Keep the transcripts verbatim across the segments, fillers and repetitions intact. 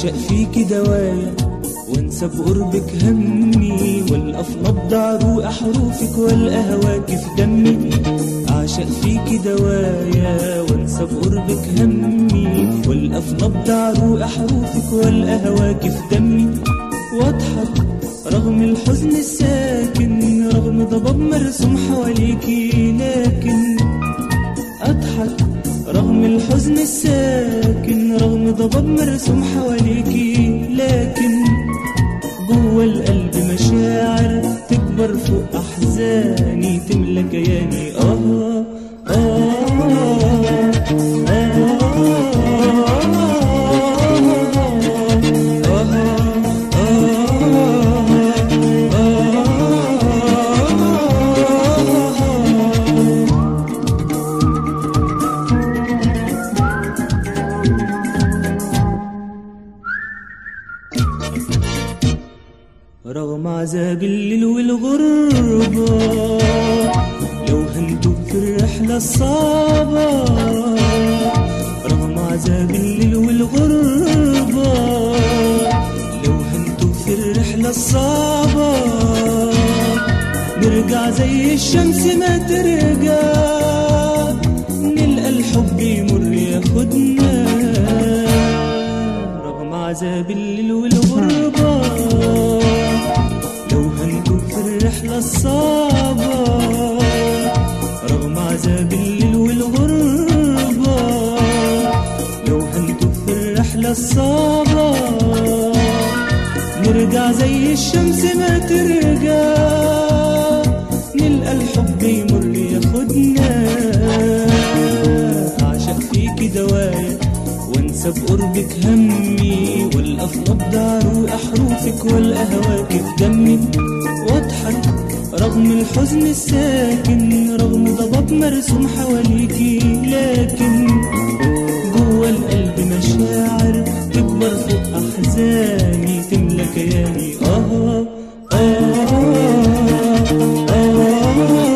أعشق فيك دوايا وانسى بقربك همي، والقى في نبض عروق حروفك والقى هواك في دمي. أعشق فيك دوايا وانسى بقربك همي، والقى في نبض عروق حروفك والقى هواك في دمي. واضحك رغم الحزن الساكن، رغم ضباب مرسوم حواليكي، لكن أضحك رغم الحزن الساكن، رغم ضباب مرسوم حواليكي، لكن جوا القلب مشاعر تكبر فوق أحزاني، تملى كياني. آه آه آه آه رغم عذاب الليل والغربة، لو هندوب في الرحلة الصعبة. رغم عذاب الليل والغربة، لو هندوب في الرحلة الصعبة. نرجع زي الشمس ما ترجع، نلقى الحب يمر ياخدنا. رغم عذاب الليل والغربة، لو هندوب في الرحلة الصعبة. رغم عذاب الليل والغربة، لو هندوب في الرحلة الصعبة. نرجع زي الشمس ما ترجع، نلقى الحب يمر ياخدنا. أعشق فيك دوايا وانسى بقربك همي، والقى في نبض عروق حروفك والقى هواك في دمي. واضحك رغم الحزن الساكن، رغم ضباب مرسوم حواليكي، لكن جوا القلب مشاعر تكبر فوق أحزاني، تملى كياني. آه آه آه, آه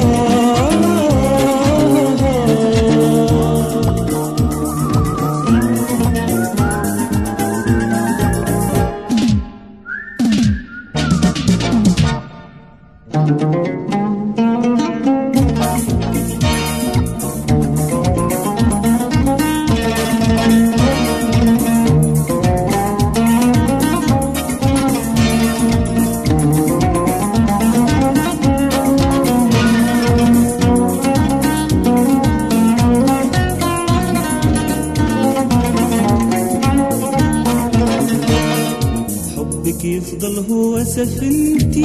يفضل هو سفينتي،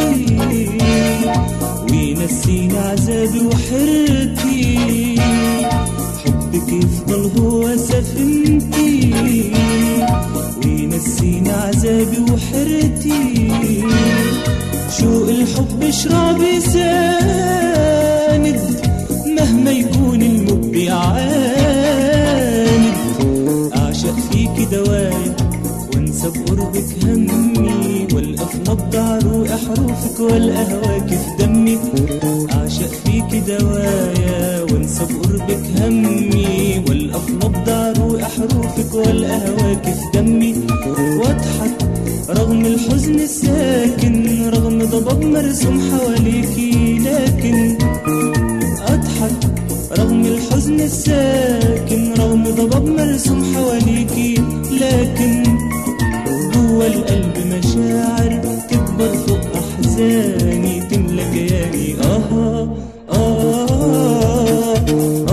وينسيني عذابي وحيرتي. حبك يفضل هو سفينتي، وينسيني عذابي وحيرتي. شوق الحب شرابي ساند، مهما يكون الموج بيعاند. أعشق فيك دوايا وانسى بقربك همي، والقى في نبض عروق حروفك والقى هواك في دمي. أعشق فيك دوايا وانسى بقربك همي، والقى في نبض عروق حروفك والقى هواك في دمي. واضحك رغم الحزن الساكن، رغم ضباب مرسوم حواليكي، لكن أضحك رغم الحزن الساكن، رغم ضباب مرسوم حواليكي، لكن جوا القلب مشاعر تكبر فوق أحزاني، تملى كياني. آه آه آه, آه